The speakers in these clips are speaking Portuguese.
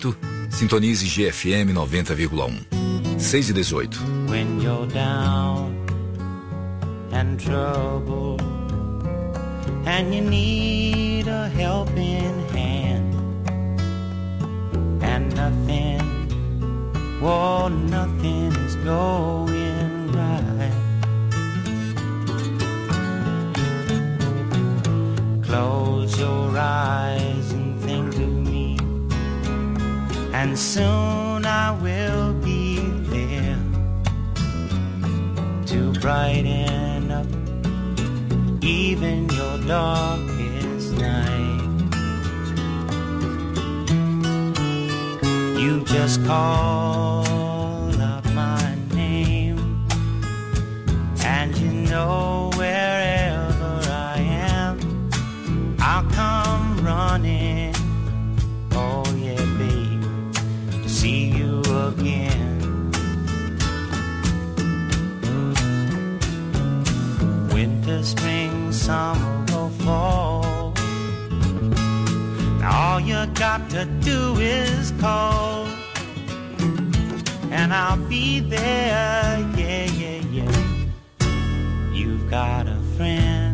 Sintonize GFM 90,1. 6:18. When you're down and troubled and you need a helping hand and nothing is going right. Close your eyes and think of me, and soon I will be there to brighten up even your darkest night. You just call out my name, and you know wherever I am, I'll come running. Oh yeah, baby, to see you again. Winter, spring, summer or fall, now all you got to do is call, and I'll be there, yeah, yeah, yeah. You've got a friend.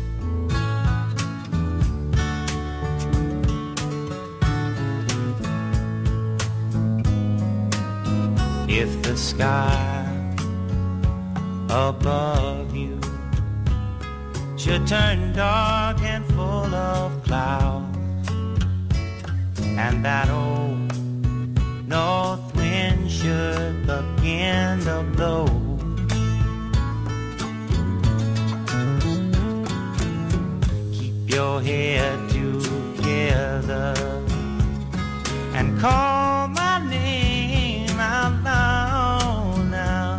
If the sky above you should turn dark and full of clouds, and that old north wind should begin to blow, keep your head together and call my name out loud now.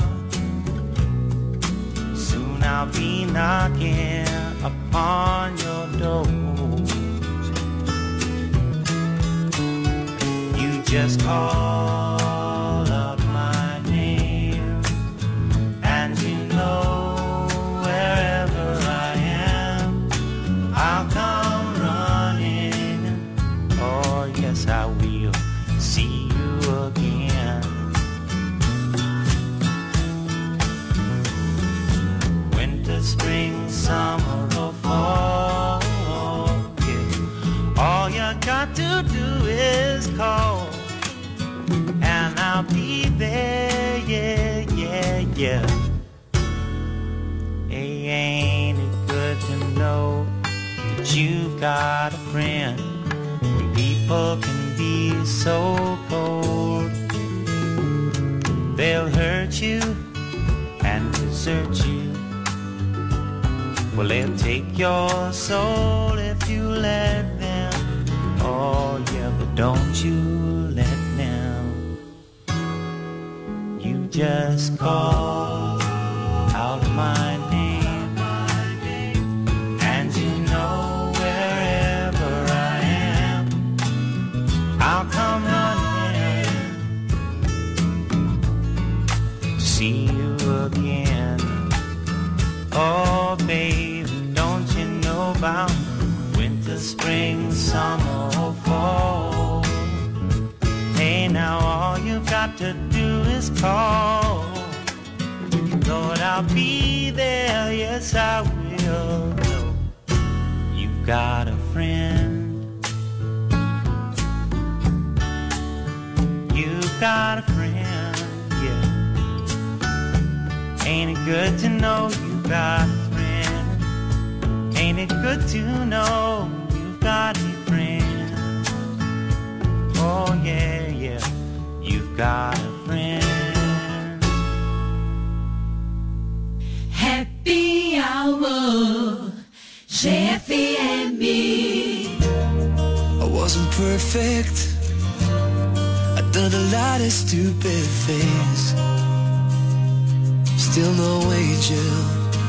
Soon I'll be knocking upon your door. You just call out my name, and you know wherever I am, I'll come running. Oh yes, I will see you again. Winter, spring, summer or fall, yeah. All you got to do is call, and I'll be there, yeah, yeah, yeah. Hey, ain't it good to know that you've got a friend when people can be so cold? They'll hurt you and desert you. Well, they'll take your soul if you let them. Oh yeah, but don't you let them. You just call out my name, and you know wherever I am, I'll come running to see you again. Oh baby, don't you know about winter, spring, summer or fall? Hey, now all you've got to do is call. Lord, I'll be there, yes I will. You've got a friend. You've got a friend, yeah. Ain't it good to know you've got a friend? Ain't it good to know you've got a friend? Oh yeah, yeah, you've got a friend. Happy hour, GFM. I wasn't perfect. I'd done a lot of stupid things. Still no angel.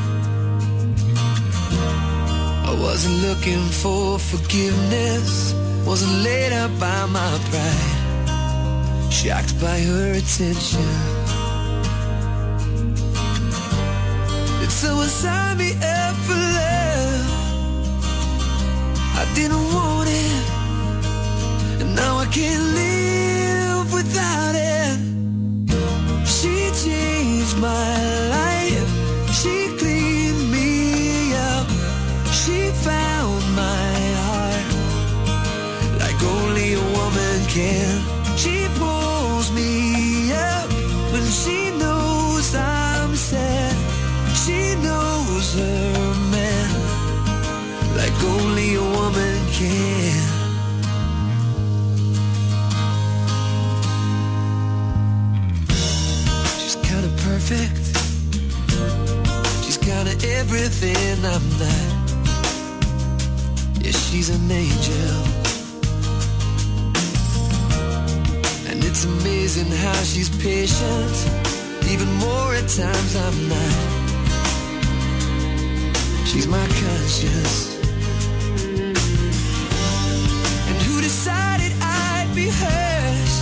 I wasn't looking for forgiveness. Wasn't laid up by my pride. Shocked by her attention. Did someone sign me up for love? I didn't want it, and now I can't live can. She pulls me up when she knows I'm sad. She knows her man like only a woman can. She's kinda perfect. She's kinda everything I'm not. Yeah, she's an angel. And it's amazing how she's patient, even more at times I'm not. She's my conscience. And who decided I'd be hers?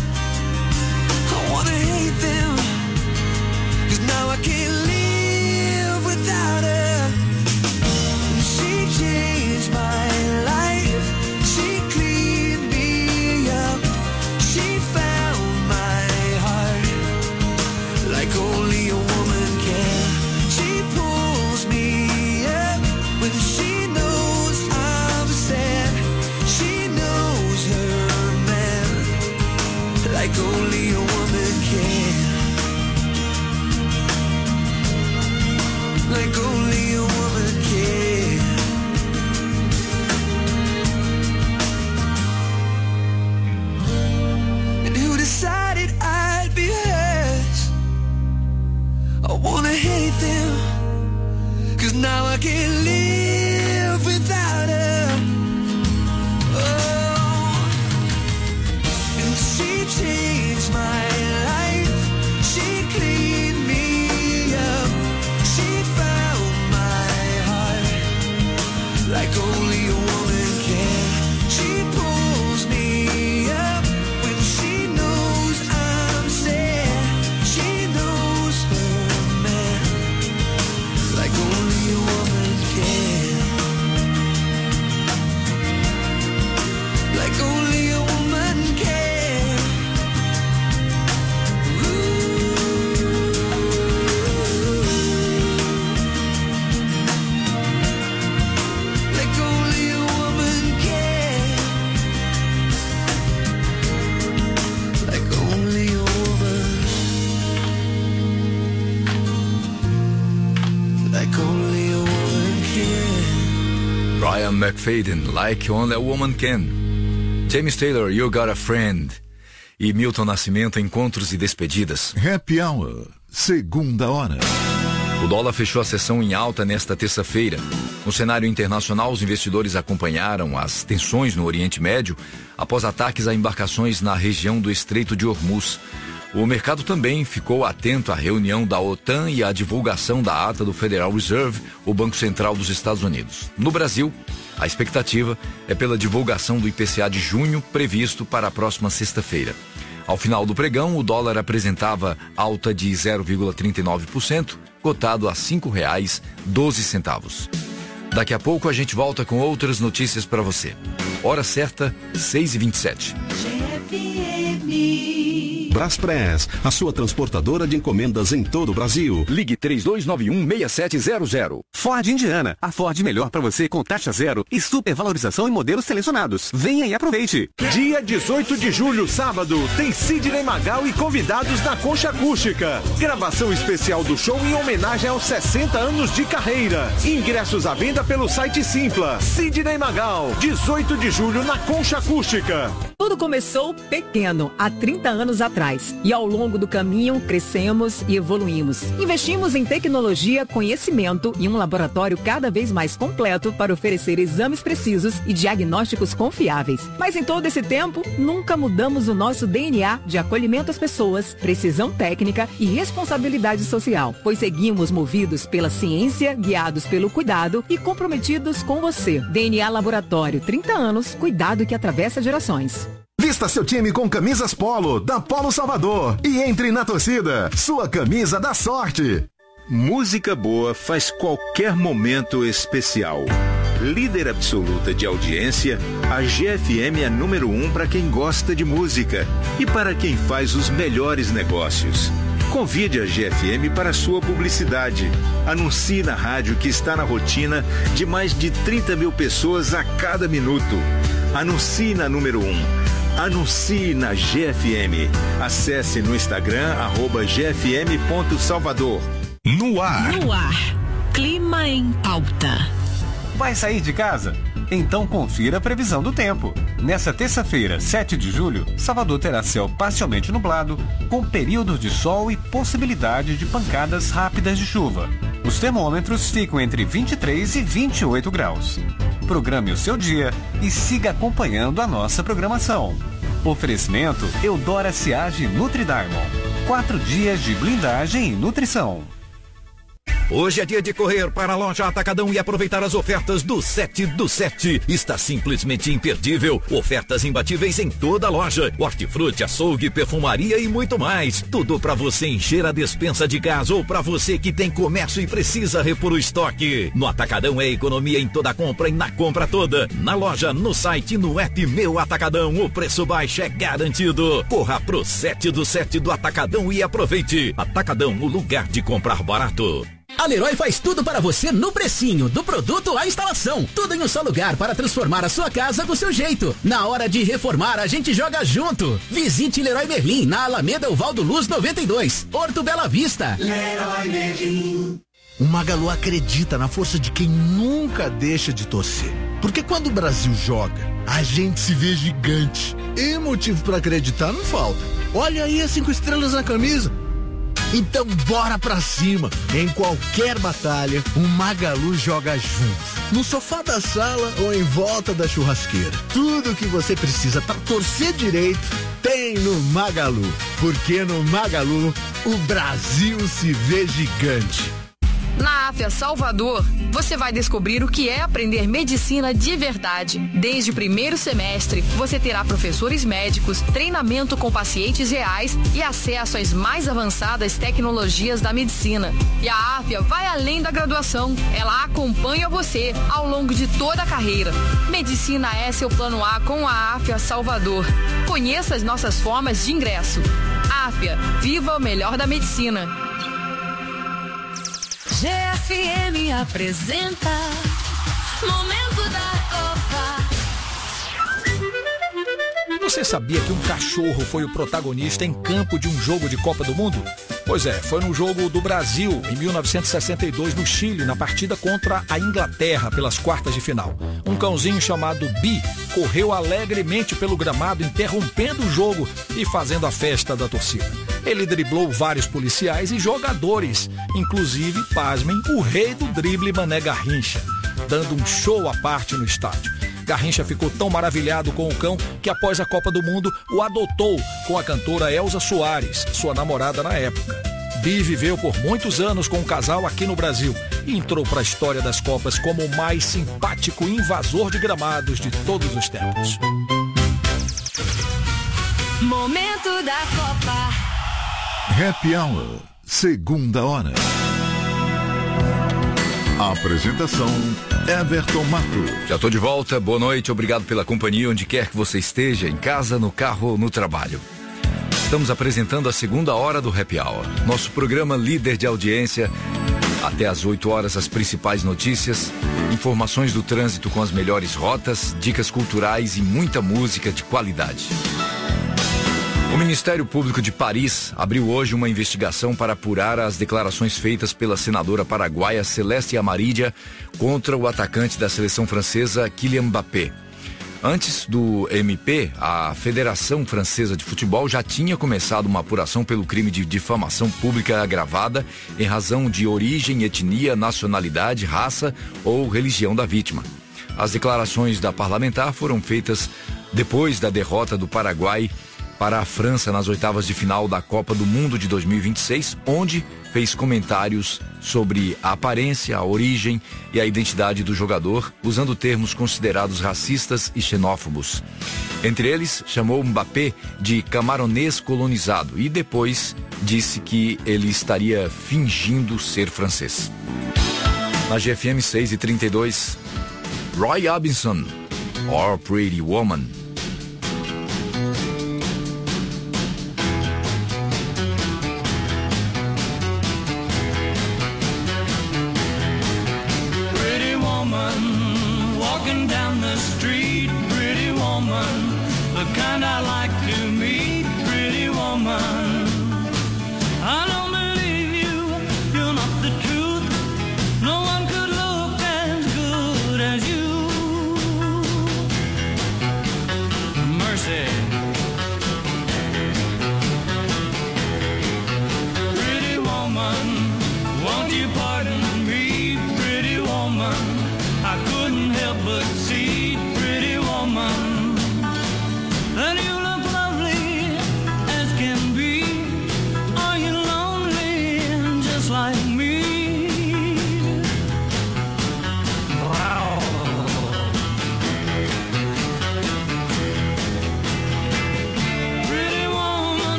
I wanna hate them, 'cause now I can't live without her. She changed my life. She cleaned me up. She found my heart like only a woman can. She pulls me up when she knows I'm sad. She knows her man like only a woman can. Like only a woman can. And who decided I'd be hers? I wanna hate them, 'cause now I can't live without her. Oh, and she changed my life. She cleaned me up. She found my heart like only a woman can. She pulls me up when she knows I'm sad. She knows her man like only a woman can. Like only a woman can. Like only a woman can. Like only a woman. Like only a woman can. Brian McFadden, Like Only a Woman Can. James Taylor, You Got a Friend. E Milton Nascimento, Encontros e Despedidas. Happy Hour, segunda hora. O dólar fechou a sessão em alta nesta terça-feira. No cenário internacional, os investidores acompanharam as tensões no Oriente Médio após ataques a embarcações na região do Estreito de Hormuz. O mercado também ficou atento à reunião da OTAN e à divulgação da ata do Federal Reserve, o Banco Central dos Estados Unidos. No Brasil, a expectativa é pela divulgação do IPCA de junho, previsto para a próxima sexta-feira. Ao final do pregão, o dólar apresentava alta de 0,39%, cotado a R$ 5,12. Daqui a pouco a gente volta com outras notícias para você. Hora certa, 6h27. Braspress, a sua transportadora de encomendas em todo o Brasil. Ligue 3291-6700. Ford Indiana, a Ford melhor para você com taxa zero e supervalorização em modelos selecionados. Venha e aproveite. Dia 18 de julho, sábado, tem Sidney Magal e convidados na Concha Acústica. Gravação especial do show em homenagem aos 60 anos de carreira. Ingressos à venda pelo site Simpla. Sidney Magal, 18 de julho na Concha Acústica. Tudo começou pequeno, há 30 anos atrás. E ao longo do caminho, crescemos e evoluímos. Investimos em tecnologia, conhecimento e um laboratório cada vez mais completo para oferecer exames precisos e diagnósticos confiáveis. Mas em todo esse tempo, nunca mudamos o nosso DNA de acolhimento às pessoas, precisão técnica e responsabilidade social, pois seguimos movidos pela ciência, guiados pelo cuidado e comprometidos com você. DNA Laboratório, 30 anos, cuidado que atravessa gerações. Vista seu time com camisas Polo, da Polo Salvador. E entre na torcida, sua camisa da sorte. Música boa faz qualquer momento especial. Líder absoluta de audiência, a GFM é número 1 para quem gosta de música e para quem faz os melhores negócios. Convide a GFM para sua publicidade. Anuncie na rádio que está na rotina de mais de 30 mil pessoas a cada minuto. Anuncie na número 1. Anuncie na GFM. Acesse no Instagram @gfm.salvador. No ar. No ar. Clima em pauta. Vai sair de casa? Então confira a previsão do tempo. Nessa terça-feira, 7 de julho, Salvador terá céu parcialmente nublado, com períodos de sol e possibilidade de pancadas rápidas de chuva. Os termômetros ficam entre 23 e 28 graus. Programe o seu dia e siga acompanhando a nossa programação. Oferecimento Eudora Ciage Nutridiamond. 4 dias de blindagem e nutrição. Hoje é dia de correr para a loja Atacadão e aproveitar as ofertas do 7 do 7. Está simplesmente imperdível. Ofertas imbatíveis em toda a loja. Hortifruti, açougue, perfumaria e muito mais. Tudo para você encher a despensa de gás ou para você que tem comércio e precisa repor o estoque. No Atacadão é economia em toda compra e na compra toda. Na loja, no site e no app Meu Atacadão, o preço baixo é garantido. Corra pro 7 do 7 do Atacadão e aproveite. Atacadão, o lugar de comprar barato. A Leroy faz tudo para você no precinho, do produto à instalação. Tudo em um só lugar para transformar a sua casa do seu jeito. Na hora de reformar, a gente joga junto. Visite Leroy Merlin, na Alameda Uvaldo Luz 92, Horto Bela Vista. Leroy Merlin. O Magalu acredita na força de quem nunca deixa de torcer. Porque quando o Brasil joga, a gente se vê gigante. E motivo para acreditar não falta. Olha aí as 5 estrelas na camisa. Então bora pra cima. Em qualquer batalha, o Magalu joga junto. No sofá da sala ou em volta da churrasqueira. Tudo o que você precisa para torcer direito tem no Magalu. Porque no Magalu, o Brasil se vê gigante. Na AFIA Salvador, você vai descobrir o que é aprender medicina de verdade. Desde o primeiro semestre, você terá professores médicos, treinamento com pacientes reais e acesso às mais avançadas tecnologias da medicina. E a AFIA vai além da graduação. Ela acompanha você ao longo de toda a carreira. Medicina é seu plano A com a AFIA Salvador. Conheça as nossas formas de ingresso. AFIA, viva o melhor da medicina. GFM apresenta Momento da Copa. Você sabia que um cachorro foi o protagonista em campo de um jogo de Copa do Mundo? Pois é, foi no jogo do Brasil, em 1962, no Chile, na partida contra a Inglaterra, pelas quartas de final. Um cãozinho chamado Bi correu alegremente pelo gramado, interrompendo o jogo e fazendo a festa da torcida. Ele driblou vários policiais e jogadores, inclusive, pasmem, o rei do drible Mané Garrincha, dando um show à parte no estádio. Garrincha ficou tão maravilhado com o cão que após a Copa do Mundo o adotou com a cantora Elza Soares, sua namorada na época. Bi viveu por muitos anos com o casal aqui no Brasil e entrou para a história das Copas como o mais simpático invasor de gramados de todos os tempos. Momento da Copa. Happy Hour, segunda hora. Apresentação Everton Matos. Já tô de volta, boa noite, obrigado pela companhia onde quer que você esteja, em casa, no carro ou no trabalho. Estamos apresentando a segunda hora do Happy Hour, nosso programa líder de audiência. Até às 8 horas as principais notícias, informações do trânsito com as melhores rotas, dicas culturais e muita música de qualidade. O Ministério Público de Paris abriu hoje uma investigação para apurar as declarações feitas pela senadora paraguaia Celeste Amarilla contra o atacante da seleção francesa Kylian Mbappé. Antes do MP, a Federação Francesa de Futebol já tinha começado uma apuração pelo crime de difamação pública agravada em razão de origem, etnia, nacionalidade, raça ou religião da vítima. As declarações da parlamentar foram feitas depois da derrota do Paraguai para a França nas oitavas de final da Copa do Mundo de 2026, onde fez comentários sobre a aparência, a origem e a identidade do jogador, usando termos considerados racistas e xenófobos. Entre eles, chamou Mbappé de camaronês colonizado e depois disse que ele estaria fingindo ser francês. Na GFM 6h32, Roy Orbison, Or Pretty Woman. Down the street, pretty woman, the kind I like.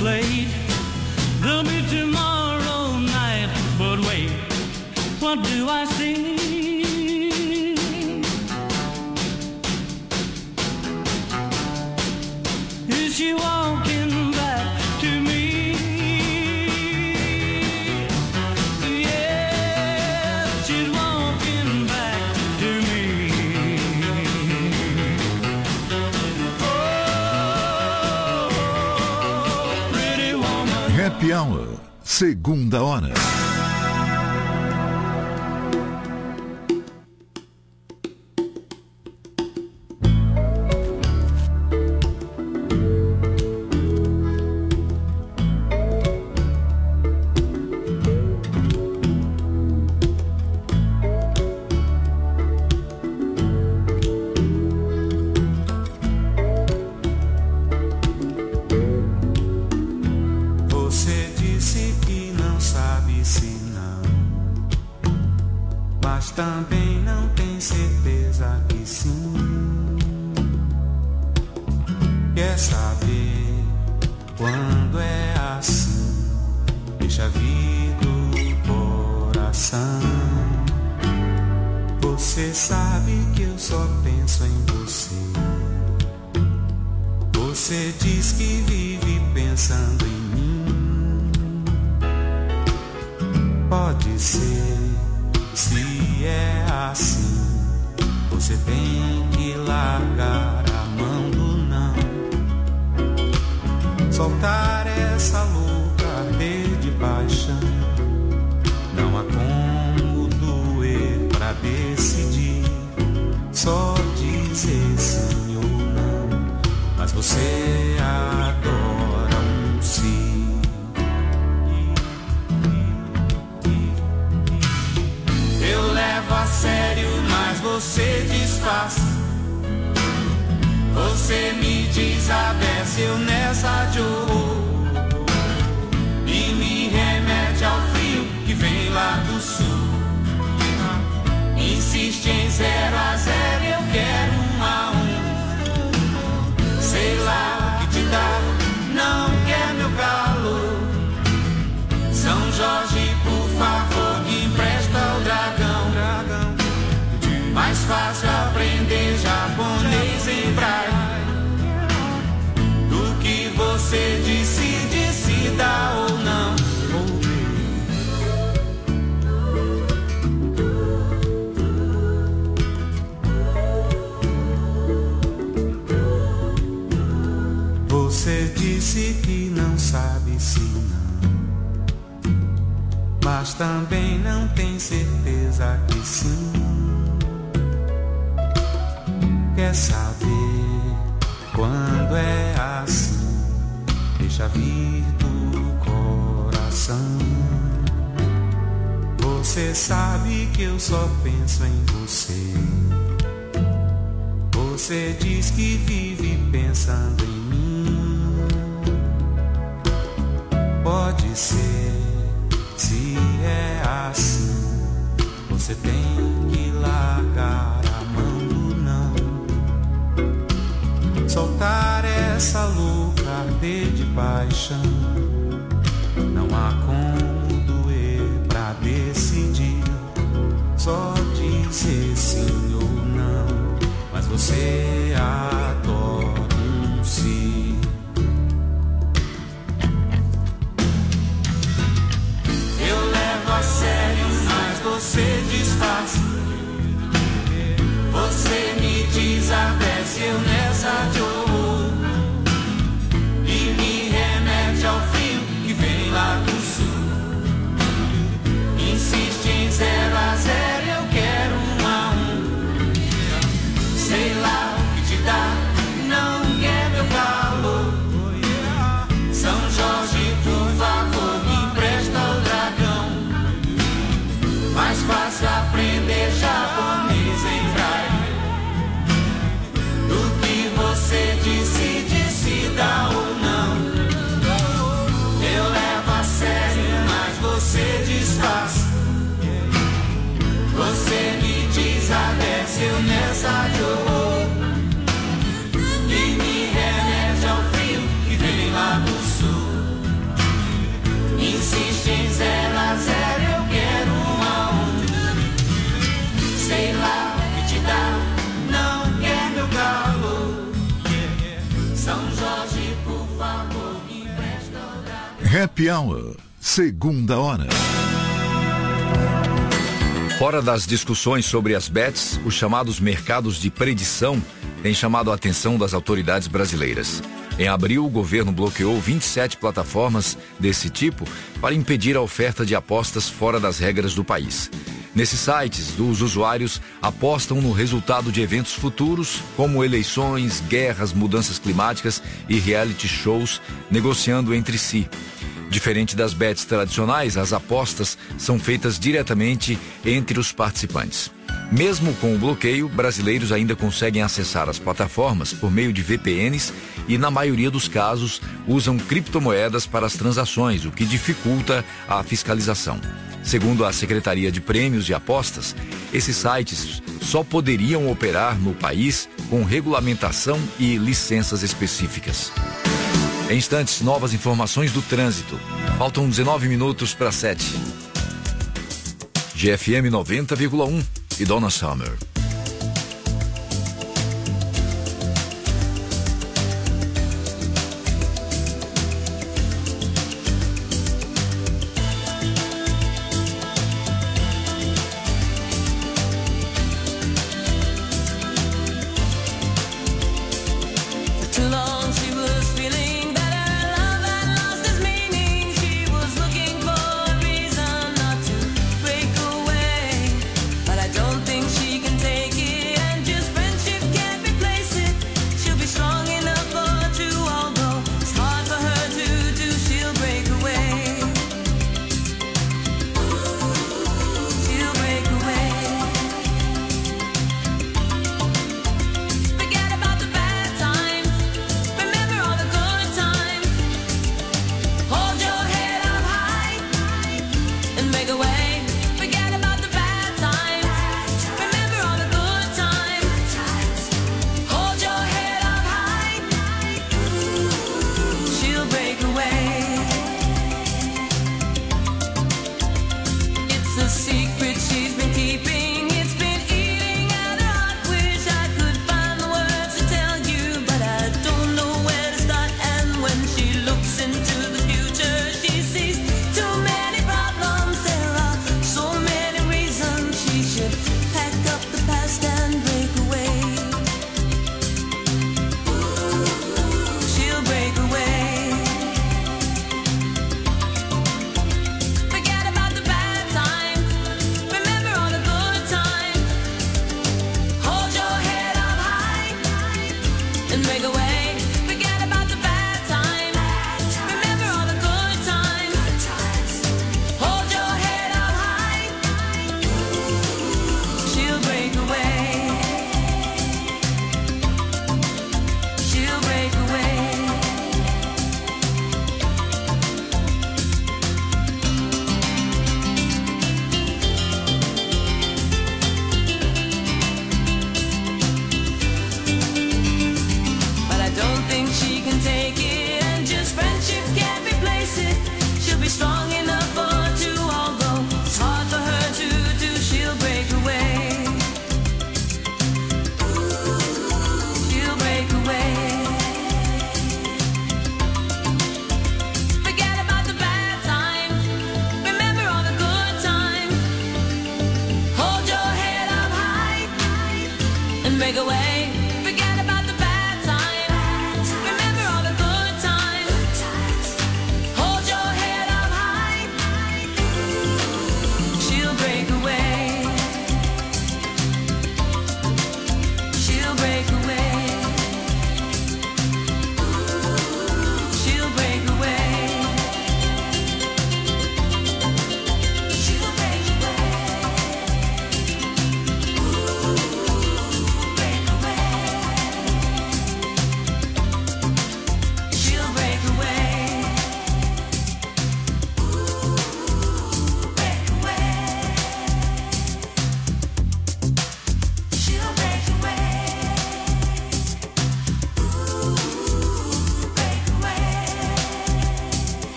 it's late. There'll be tomorrow night, but wait, what do I see? Is she walking back to me? Yeah, she's walking back to me. Oh, pretty woman. Happy Hour, segunda hora. Você disse que não sabe se não, mas também não tem certeza que sim. Quer saber quando é assim? Deixa vir do coração. Você sabe que eu só penso em você. Você diz que vive pensando em mim. Pode ser, se é assim, você tem que largar a mão do não. Soltar essa louca ardor de paixão. Não há como doer pra decidir. Só dizer sim ou não. Mas você adora um sim. Eu levo a sério, mas você disfarça. Você me desabece, eu nessa de horror. E me remete ao frio que vem lá do sul. Insiste em 0 a 0, eu quero 1 a 1. Sei lá o que te dá, não quer meu calor. São Jorge, por favor, me empresta o dragão. Mais fácil aprender japonês em braille do que você decide se dá ou não. Você disse que não sabe se não, mas também não tem certeza que sim. Quer saber quando é assim? Deixa vir do coração. Você sabe que eu só penso em você. Você diz que vive pensando em mim. Pode ser, se é assim, você tem que largar a mão do não. Soltar essa louca ardor de paixão. Não há como doer pra decidir. Só dizer sim ou não. Mas você adora um sim. Eu levo a sério, mas você disfarça. Você me desabece, eu nessa de horror. E me remete ao frio que vem lá do sul. Insiste em 0 a 0, eu quero 1 a 1. Sei lá o Happy Hour, segunda hora. Fora das discussões sobre as bets, os chamados mercados de predição têm chamado a atenção das autoridades brasileiras. Em abril, o governo bloqueou 27 plataformas desse tipo para impedir a oferta de apostas fora das regras do país. Nesses sites, os usuários apostam no resultado de eventos futuros, como eleições, guerras, mudanças climáticas e reality shows, negociando entre si. Diferente das bets tradicionais, as apostas são feitas diretamente entre os participantes. Mesmo com o bloqueio, brasileiros ainda conseguem acessar as plataformas por meio de VPNs e, na maioria dos casos, usam criptomoedas para as transações, o que dificulta a fiscalização. Segundo a Secretaria de Prêmios e Apostas, esses sites só poderiam operar no país com regulamentação e licenças específicas. Em instantes, novas informações do trânsito. Faltam 19 minutos para 7. GFM 90,1 e Donna Summer.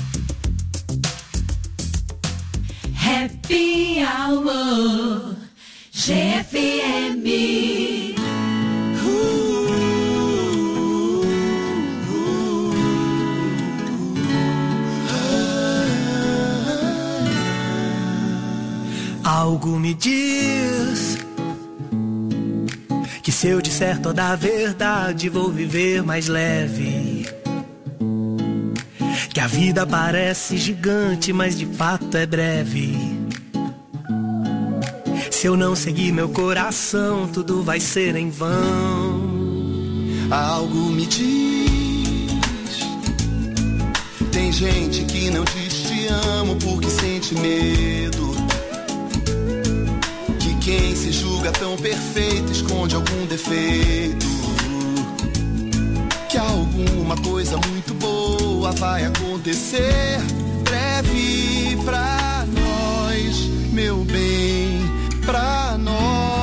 Happy Hour. GFM. Algo me diz que se eu disser toda a verdade vou viver mais leve. Que a vida parece gigante, mas de fato é breve. Se eu não seguir meu coração, tudo vai ser em vão. Algo me diz, tem gente que não diz te amo porque sente medo. Que quem se julga tão perfeito esconde algum defeito. Que alguma coisa muito boa vai acontecer breve pra nós, meu bem, pra nós.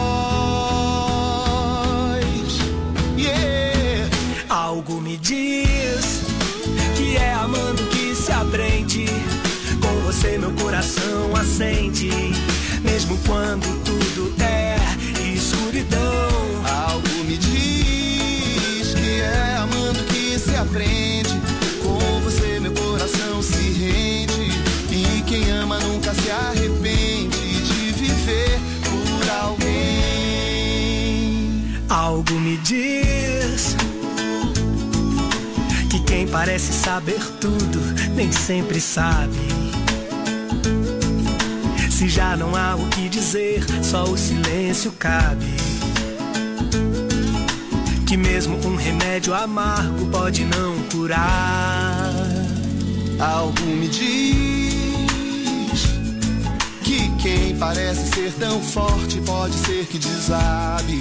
Yeah. Algo me diz que é amando que se aprende. Com você meu coração acende, mesmo quando tudo é escuridão. Algo me diz que é amando que se aprende. Com você meu coração se rende. E quem ama nunca se arrepende de viver por alguém. Algo me diz que quem parece saber tudo nem sempre sabe. Se já não há o que dizer, só o silêncio cabe. Que mesmo um remédio amargo pode não curar. Algo me diz que quem parece ser tão forte pode ser que desabe.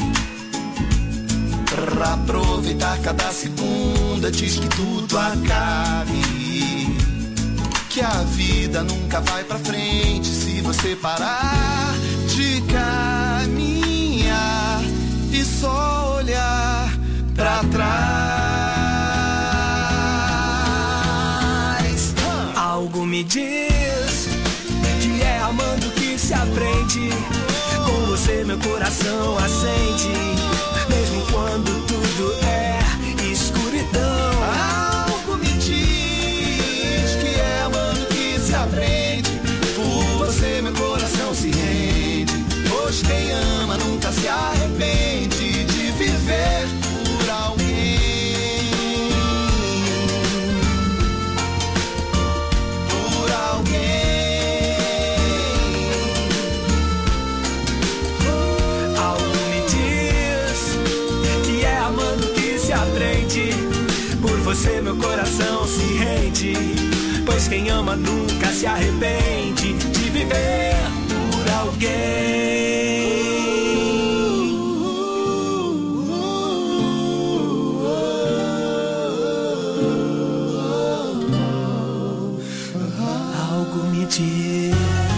Pra aproveitar cada segunda diz que tudo acabe. Que a vida nunca vai pra frente se você parar de caminhar e só olhar pra trás. Algo me diz que é amando que se aprende. Com você meu coração acende, mesmo quando tudo é escuridão. Algo me diz que é amando que se aprende. Por você meu coração se rende, pois quem ama nunca se arrepende de viver por alguém. Por alguém. Algo me diz que é amando que se aprende. Por você meu coração se rende, pois quem ama nunca se arrepende de viver por alguém. Algo me diz.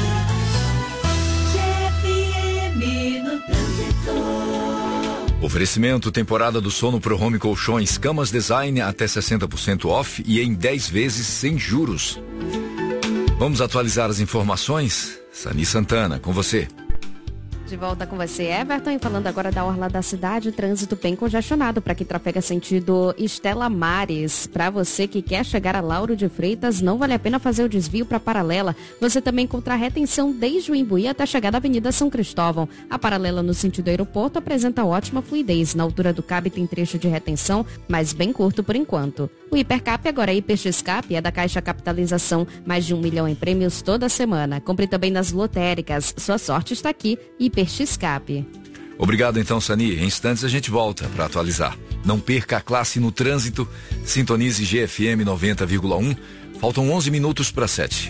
GFM no trânsito. Oferecimento temporada do sono pro Home Colchões, camas design até 60% off e em 10 vezes sem juros. Vamos atualizar as informações? Sani Santana, com você. De volta com você, Everton, e falando agora da orla da cidade, trânsito bem congestionado para quem trafega sentido Estela Mares. Para você que quer chegar a Lauro de Freitas, não vale a pena fazer o desvio para a Paralela. Você também encontra retenção desde o Imbuí até chegar da Avenida São Cristóvão. A Paralela no sentido aeroporto apresenta ótima fluidez. Na altura do Cabo tem trecho de retenção, mas bem curto por enquanto. O Hipercap, agora é Hiperxcap, é da Caixa Capitalização, mais de 1 milhão em prêmios toda semana. Compre também nas lotéricas. Sua sorte está aqui, Hiperxcap. Obrigado então, Sani. Em instantes a gente volta para atualizar. Não perca a classe no trânsito. Sintonize GFM 90,1. Faltam 11 minutos para 7.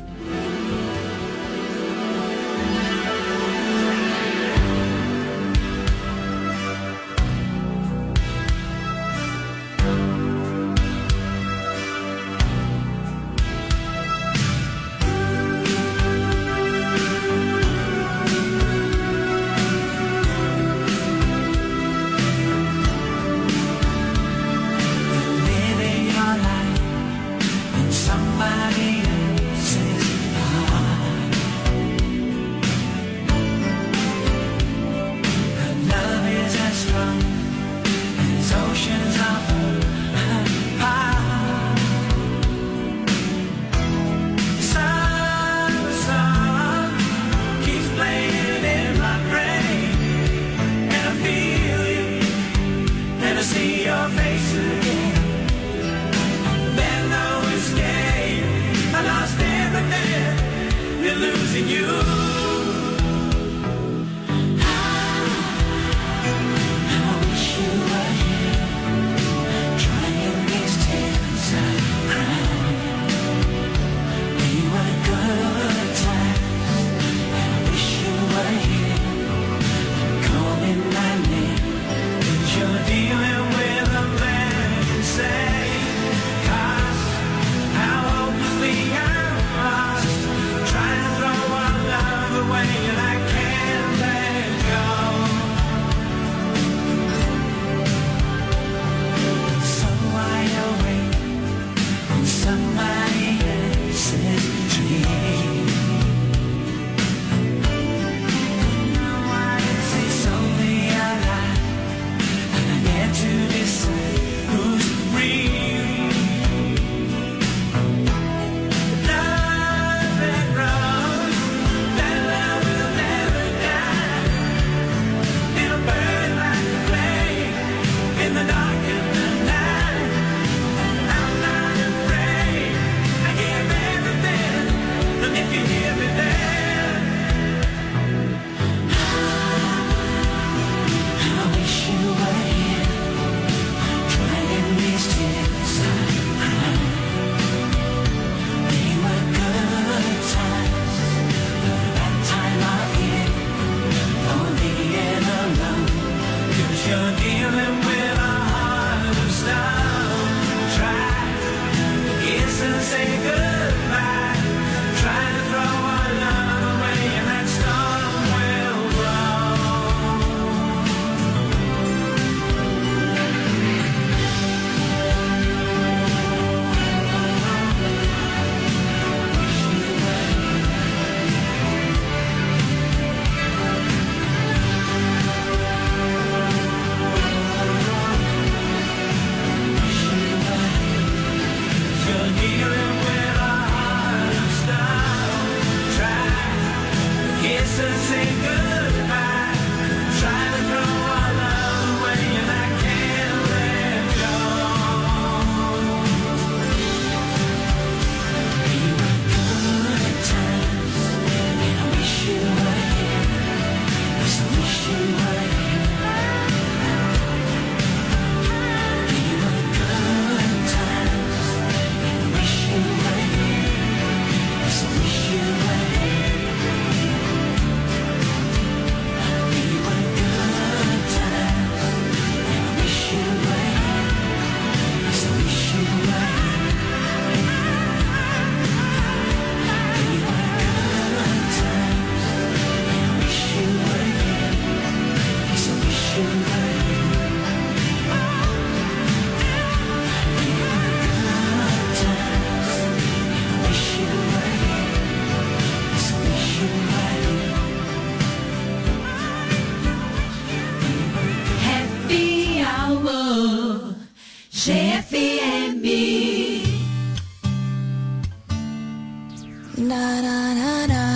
Living your life in somebody else's GFM. Da, da, da, da.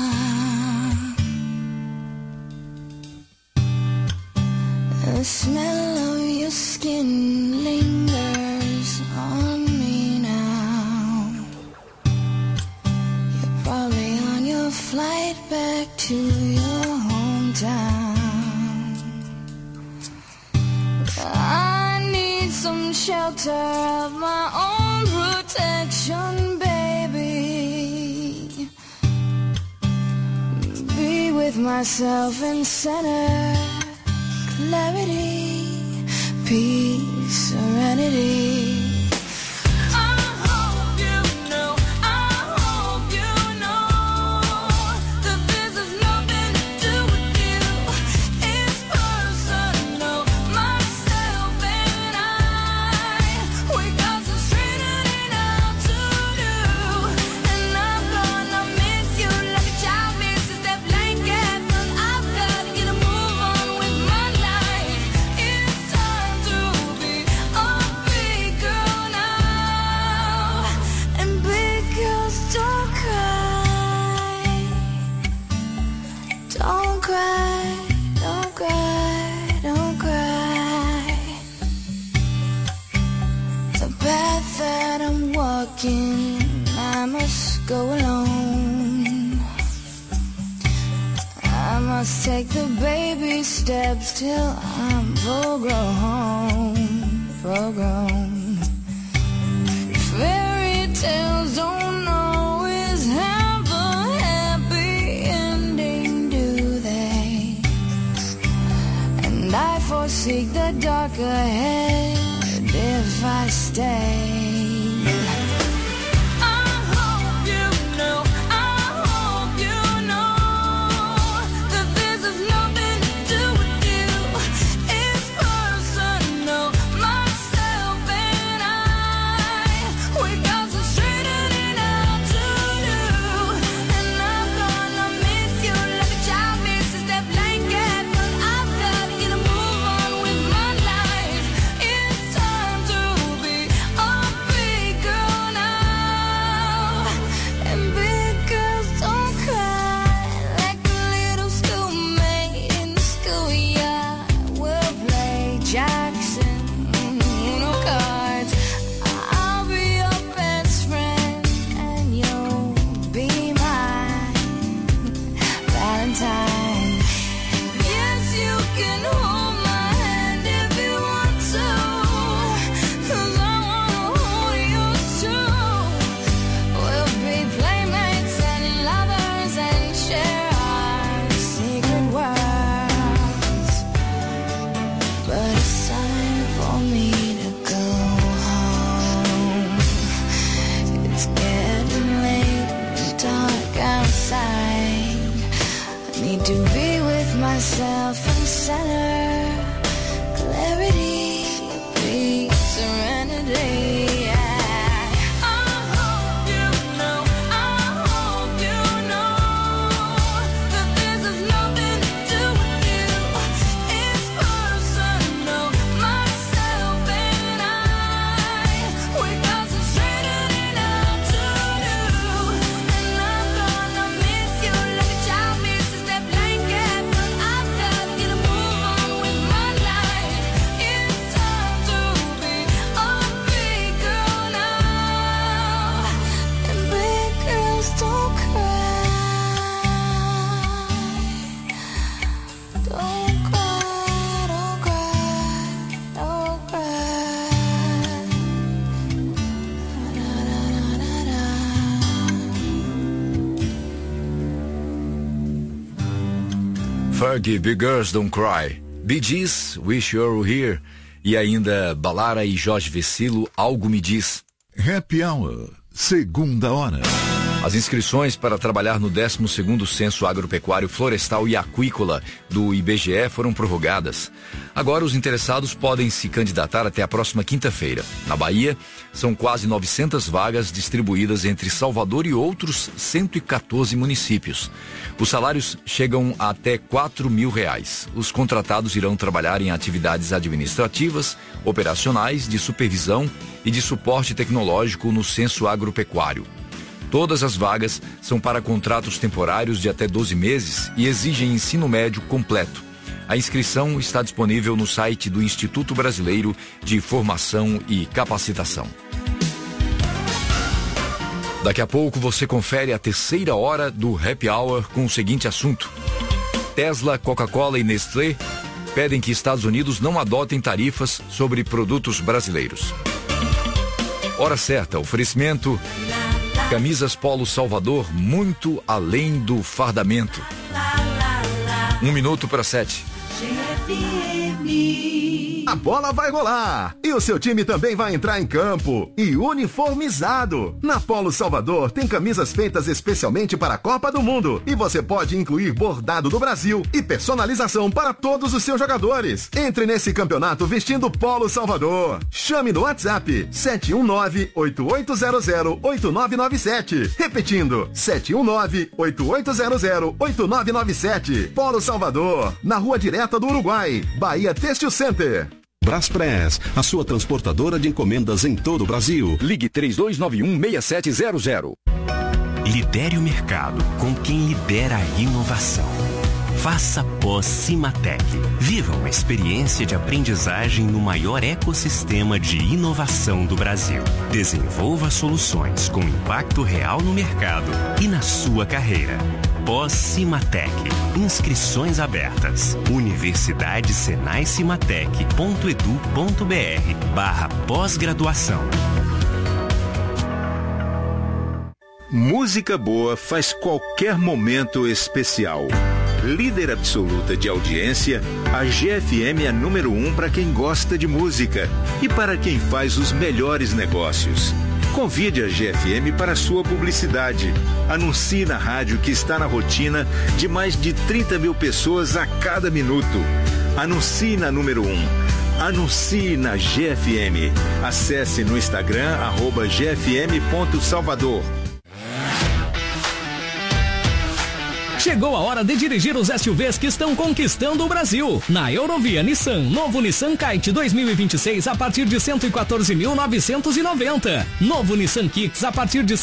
The smell of your skin lingers on me now. You're probably on your flight back to your hometown. I need some shelter of my own protection, baby. Be with myself in center, clarity, peace, serenity. I must go alone. I must take the baby steps till I'm full grown. Fairy tales don't always have a happy ending, do they? And I foresee the dark ahead if I stay. Myself in center, clarity, peace, serenity. Fergie, Big Girls Don't Cry, Bee Gees, Wish You Were Here e ainda Balara e Jorge Vecilo, Algo Me Diz. Happy Hour, segunda hora. As inscrições para trabalhar no 12º Censo Agropecuário, Florestal e Aquícola do IBGE foram prorrogadas. Agora os interessados podem se candidatar até a próxima quinta-feira. Na Bahia, são quase 900 vagas distribuídas entre Salvador e outros 114 municípios. Os salários chegam a até R$4.000. Os contratados irão trabalhar em atividades administrativas, operacionais, de supervisão e de suporte tecnológico no Censo Agropecuário. Todas as vagas são para contratos temporários de até 12 meses e exigem ensino médio completo. A inscrição está disponível no site do Instituto Brasileiro de Formação e Capacitação. Daqui a pouco você confere a terceira hora do Happy Hour com o seguinte assunto: Tesla, Coca-Cola e Nestlé pedem que Estados Unidos não adotem tarifas sobre produtos brasileiros. Hora certa, oferecimento Camisas Polo Salvador, muito além do fardamento. 1:07. A bola vai rolar e o seu time também vai entrar em campo e uniformizado. Na Polo Salvador tem camisas feitas especialmente para a Copa do Mundo e você pode incluir bordado do Brasil e personalização para todos os seus jogadores. Entre nesse campeonato vestindo Polo Salvador. Chame no WhatsApp 719-8800-8997. Repetindo, 719-8800-8997. Polo Salvador, na Rua Direta do Uruguai, Bahia Têxtil Center. Braspress, a sua transportadora de encomendas em todo o Brasil. Ligue 3291-6700. Lidere o mercado com quem lidera a inovação. Faça pós-Cimatec. Viva uma experiência de aprendizagem no maior ecossistema de inovação do Brasil. Desenvolva soluções com impacto real no mercado e na sua carreira. Pós-Cimatec. Inscrições abertas. universidadesenaicimatec.edu.br/pós-graduação. Música boa faz qualquer momento especial. Líder absoluta de audiência, a GFM é número 1 para quem gosta de música e para quem faz os melhores negócios. Convide a GFM para sua publicidade. Anuncie na rádio que está na rotina de mais de 30 mil pessoas a cada minuto. Anuncie na número 1. Anuncie na GFM. Acesse no Instagram @gfm.salvador. Chegou a hora de dirigir os SUVs que estão conquistando o Brasil. Na Eurovia Nissan, novo Nissan Kite 2026 a partir de 114.990. Novo Nissan Kicks a partir de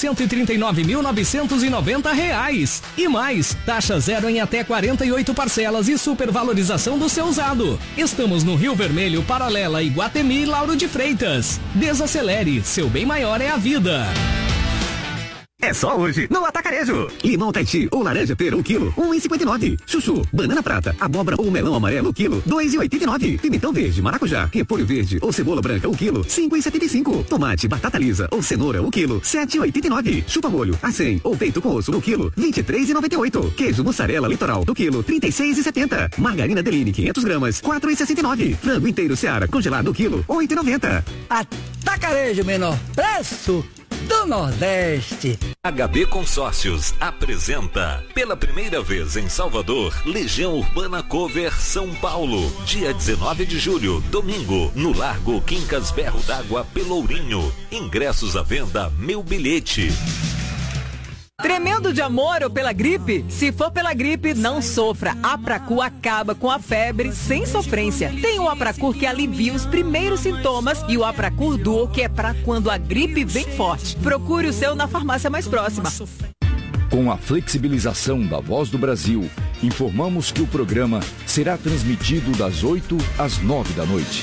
R$139.990. E mais, taxa zero em até 48 parcelas e supervalorização do seu usado. Estamos no Rio Vermelho, Paralela, Iguatemi e Lauro de Freitas. Desacelere, seu bem maior é a vida. É só hoje, no Atacarejo. Limão Tahiti ou laranja pera, 1 quilo, R$1,59. Chuchu, banana prata, abóbora ou melão amarelo, quilo, R$2,89. Pimentão verde, maracujá, repolho verde ou cebola branca, 1 quilo, R$5,75. Tomate, batata lisa ou cenoura, 1 quilo, R$7,89. Chupa molho, A100 ou peito com osso, 1 quilo, R$23,98. Queijo mussarela litoral, do quilo, R$36,70. Margarina Deline, 500 gramas, R$4,69. Frango inteiro Seara, congelado, quilo, R$8,90. Atacarejo, menor preço do Nordeste. HB Consórcios apresenta, pela primeira vez em Salvador, Legião Urbana Cover São Paulo, dia 19 de julho, domingo, no Largo Quincas Berro d'Água, Pelourinho. Ingressos à venda, Meu Bilhete. Tremendo de amor ou pela gripe? Se for pela gripe, não sofra. Apracu acaba com a febre sem sofrência. Tem o Apracur que alivia os primeiros sintomas e o Apracur Duo que é pra quando a gripe vem forte. Procure o seu na farmácia mais próxima. Com a flexibilização da Voz do Brasil, informamos que o programa será transmitido das 8 às 9 da noite.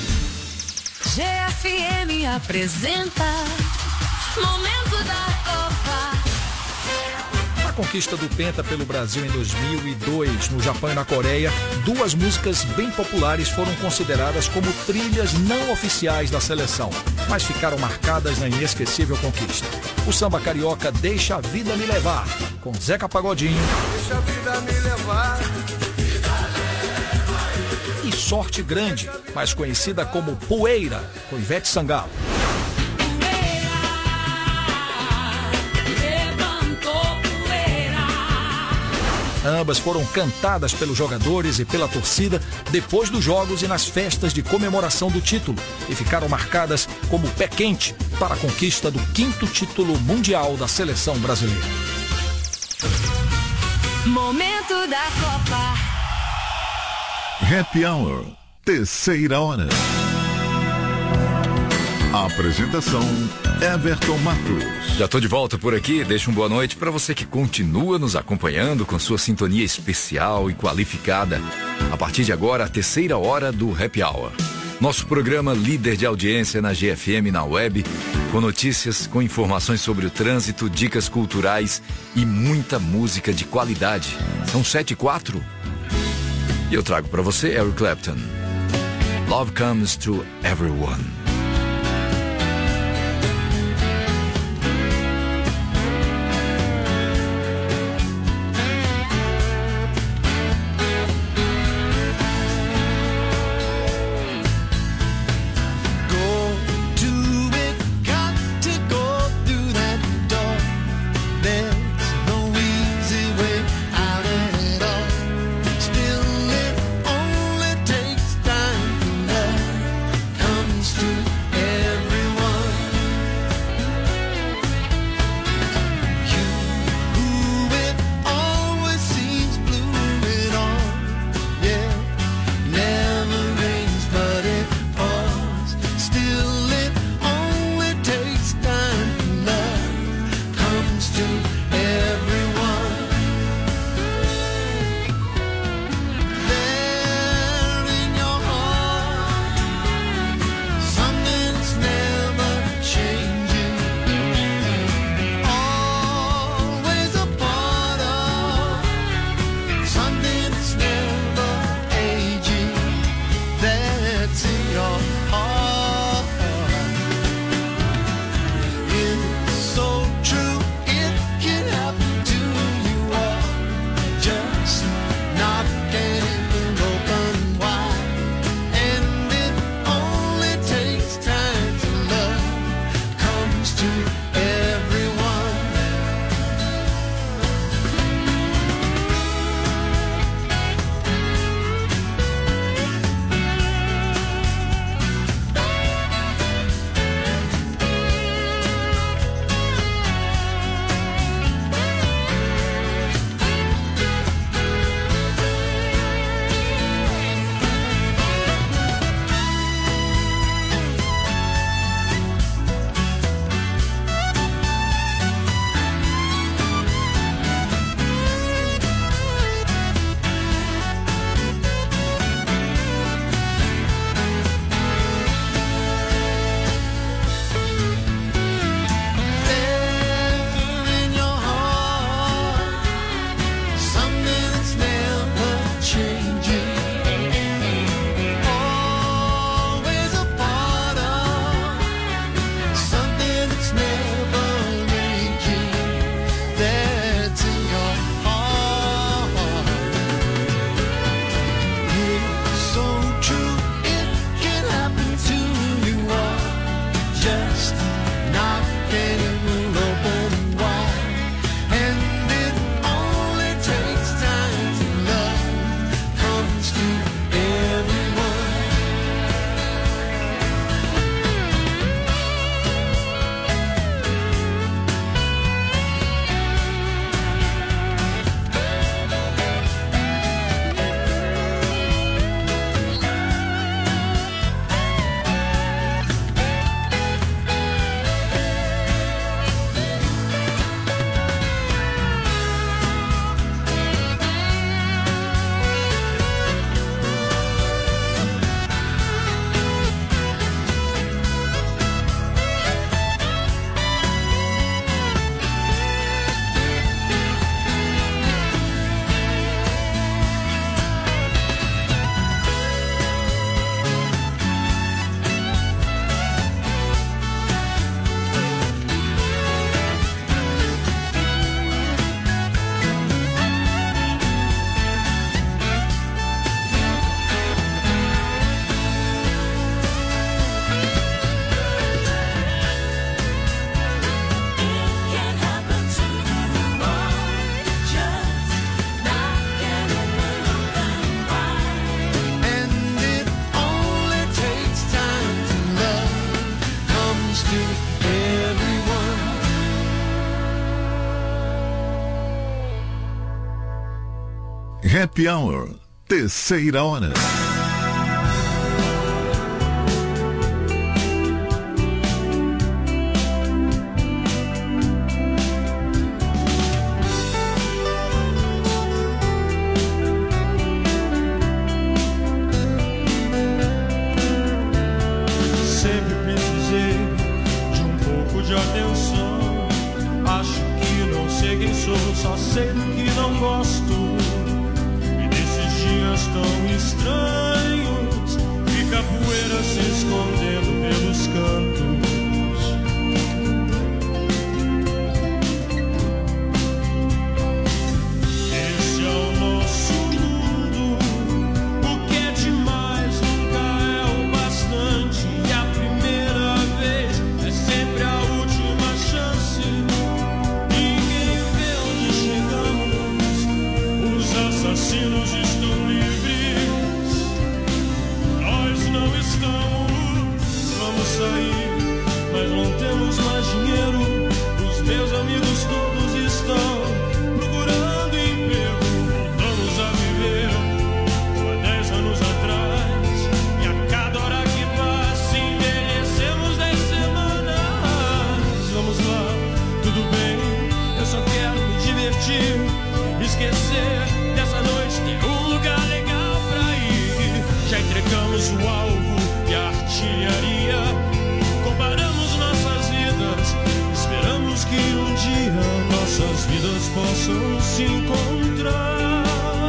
GFM apresenta Momento da Copa. A conquista do Penta pelo Brasil em 2002, no Japão e na Coreia, 2 músicas bem populares foram consideradas como trilhas não oficiais da seleção, mas ficaram marcadas na inesquecível conquista. O samba carioca Deixa a Vida Me Levar, com Zeca Pagodinho. Deixa a vida me levar. E Sorte Grande, mais conhecida como Poeira, com Ivete Sangalo. Levantou Ambas foram cantadas pelos jogadores e pela torcida depois dos jogos e nas festas de comemoração do título e ficaram marcadas como pé quente para a conquista do 5º título mundial da seleção brasileira. Momento da Copa. Happy Hour, terceira hora. Apresentação Everton Matos. Já estou de volta por aqui, deixo boa noite para você que continua nos acompanhando com sua sintonia especial e qualificada. A partir de agora, a terceira hora do Happy Hour. Nosso programa líder de audiência na GFM na web, com notícias, com informações sobre o trânsito, dicas culturais e muita música de qualidade. São 7h04. E eu trago para você Eric Clapton. Love Comes to Everyone. Still Happy Hour, terceira hora. Sempre precisei de um pouco de atenção. Acho que não sei quem sou, só sei do que não gosto. E desses dias tão estranhos, fica a poeira se escondendo pelos cantos. Esse é o nosso mundo, o que é demais nunca é o bastante. E a primeira vez é sempre a última chance. Ninguém vê onde chegamos, os assassinos estão livres. Nós não estamos, vamos sair, mas não temos mais dinheiro. Os meus amigos todos estão procurando emprego. Voltamos a viver como há 10 anos atrás. E a cada hora que passa envelhecemos 10 semanas. Vamos lá, tudo bem, eu só quero me divertir, esquecer dessa noite, ter um lugar legal pra ir. Já entregamos o alvo e a artilharia, comparamos nossas vidas, esperamos que um dia nossas vidas possam se encontrar.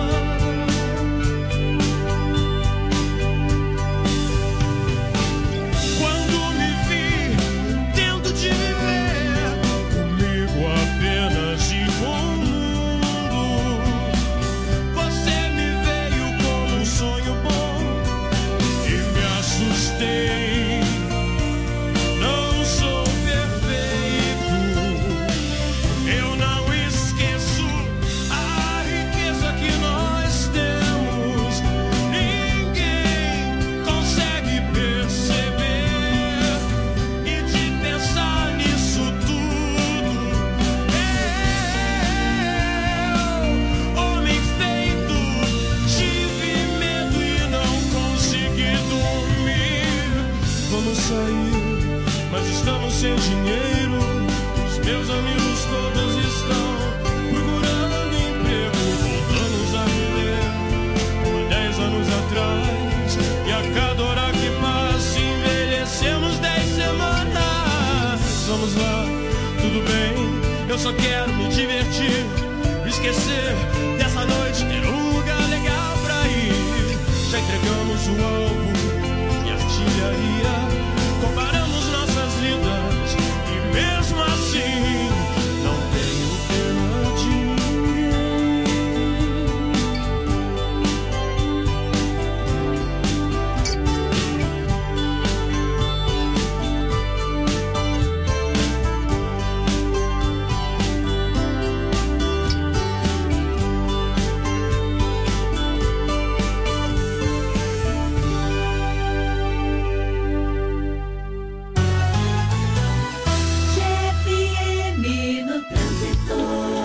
Quando me vi tendo de viver comigo apenas e com o mundo, você me veio como um sonho bom e me assustei. Não sou perfeito, eu não esqueço a riqueza que nós temos. Ninguém consegue perceber e de pensar nisso tudo. Eu, homem feito, tive medo e não consegui dormir. Vamos sair, mas estamos sem dinheiro. Os meus amigos todos estão procurando emprego. Voltamos a viver como há 10 anos atrás. E a cada hora que passa envelhecemos 10 semanas. Vamos lá, tudo bem, eu só quero me divertir, esquecer dessa noite, ter um lugar legal pra ir. Já entregamos o alvo e a artilharia, comparamos nossas vidas e mesmo assim não tenho pena de ninguém. GFM no trânsito.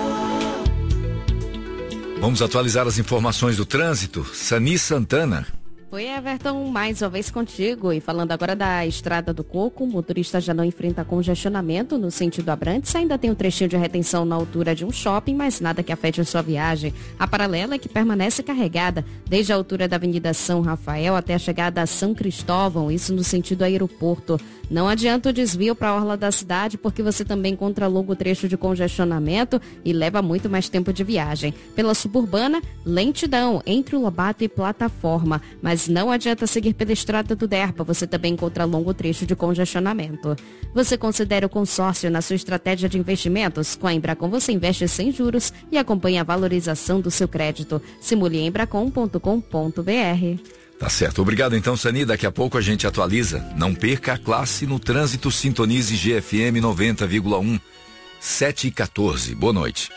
Vamos atualizar as informações do trânsito. Sani Santana. Oi, Everton, mais uma vez contigo. E falando agora da Estrada do Coco, o motorista já não enfrenta congestionamento no sentido Abrantes. Ainda tem um trechinho de retenção na altura de um shopping, mas nada que afete a sua viagem. A paralela é que permanece carregada desde a altura da Avenida São Rafael até a chegada a São Cristóvão, isso no sentido aeroporto. Não adianta o desvio para a orla da cidade, porque você também encontra longo trecho de congestionamento e leva muito mais tempo de viagem. Pela suburbana, lentidão entre o Lobato e plataforma, mas não adianta seguir pela Estrada do Derpa, você também encontra longo trecho de congestionamento. Você considera o consórcio na sua estratégia de investimentos? Com a Embracon você investe sem juros e acompanha a valorização do seu crédito. Simule em embracon.com.br. Tá certo. Obrigado então, Sani. Daqui a pouco a gente atualiza. Não perca a classe no trânsito. Sintonize GFM 90,1. 7h14. Boa noite.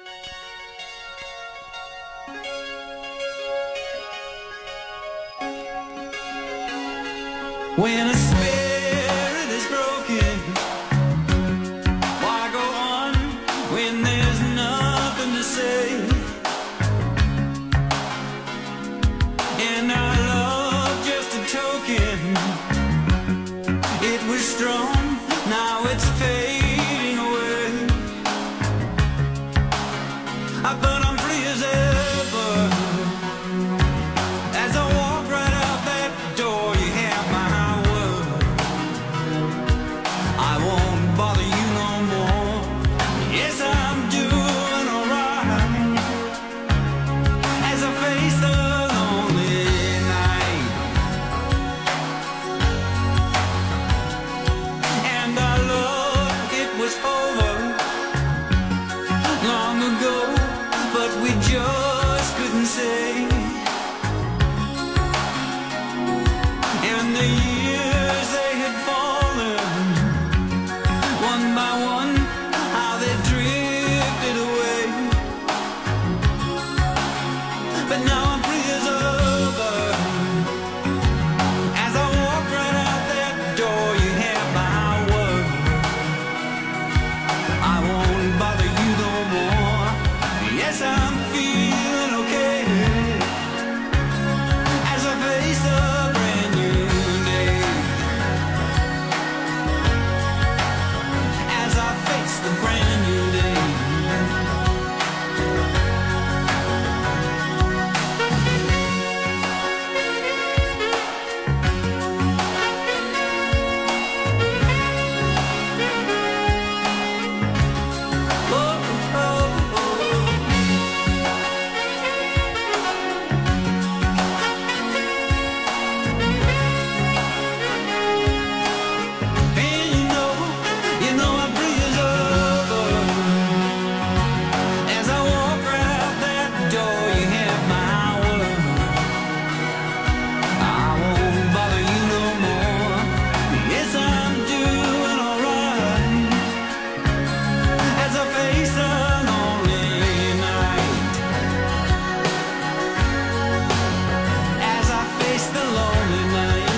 When a spirit is broken, why go on when there's nothing to say? strong, now it's fading away. But I'm free as ever. As I walk right out that door, you have my word. I won't bother you no more. Yes, I'm doing alright. As I face the lonely night, and our love, it was over long ago, but we just couldn't say. And the years they had fallen, one by one, how they drifted away. But now I'm free as ever. As I walk right out that door, you have my word. I won't bother you no more. Yes, I'm feeling okay. As I face a brand new day. As I face the brand new day. And you know I'm free as ever. As I walk right out that door, you have my word. I won't bother you no more. Yes, I'm doing alright. As I face the lonely night. As I face the lonely night.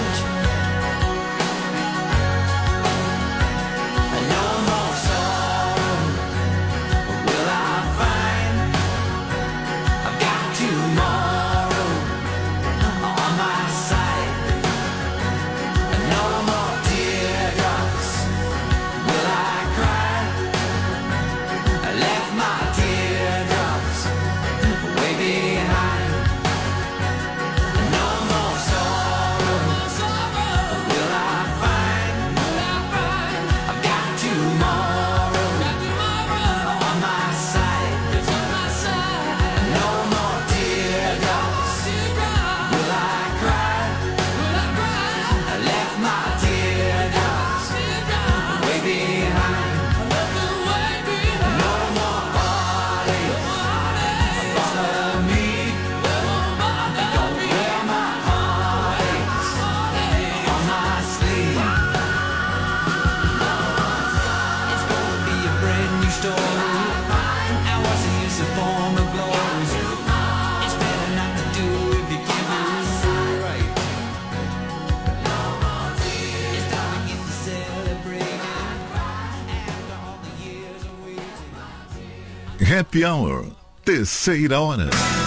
No more sorrow will I find. I've got tomorrow on my side. No more teardrops will I cry. I left my teardrops way behind. No more sorrow will I find. I've got tomorrow on my side. No more teardrops will I cry. I left my teardrops way behind. No more heartache bother me. Don't wear my heartaches on my sleeve. It's gonna be a brand new story. Now what's the use of form of glory? It's better not to do if you give me right. It's time to get to celebrating after all the years of waiting. Happy Hour, terceira hora.